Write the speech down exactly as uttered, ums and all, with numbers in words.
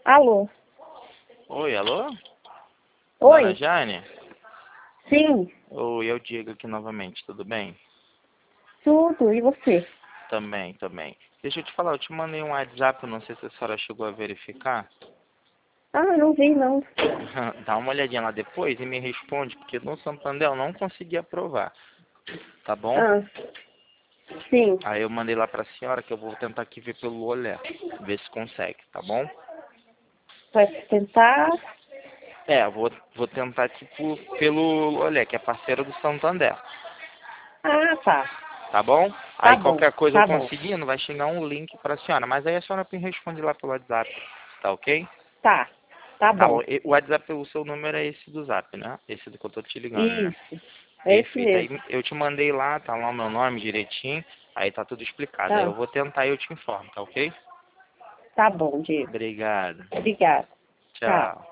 Alô? Oi, alô? Oi? Dona Jane? Sim, Oi, é o Diego aqui novamente, tudo bem? tudo. E você? Também, também. Deixa eu te falar, eu te mandei um WhatsApp, não sei se a senhora chegou a verificar. Ah, não vi, não. Dá uma olhadinha lá depois e me responde, porque no Santander eu não consegui aprovar, tá bom? Ah, sim. Aí eu mandei lá pra senhora que eu vou tentar aqui ver pelo olhar, ver se consegue, tá bom? Vai tentar? É, eu vou, vou tentar aqui por, pelo olhar, que é parceiro do Santander, Ah, tá. tá bom? Tá Aí bom, qualquer coisa eu tá bom. conseguindo, vai chegar um link pra senhora, mas aí a senhora me responde lá pelo WhatsApp, tá ok? Tá, tá Tá, bom. o e- o WhatsApp, o seu número é esse do Zap, né? Esse do que eu tô te ligando, né? Isso. É esse Perfeito. Aí mesmo. eu te mandei lá, tá lá o meu nome direitinho, aí tá tudo explicado. Aí Ah, eu vou tentar e eu te informo, tá ok? tá bom, Diego. Obrigado. Obrigada. Tchau. Tchau.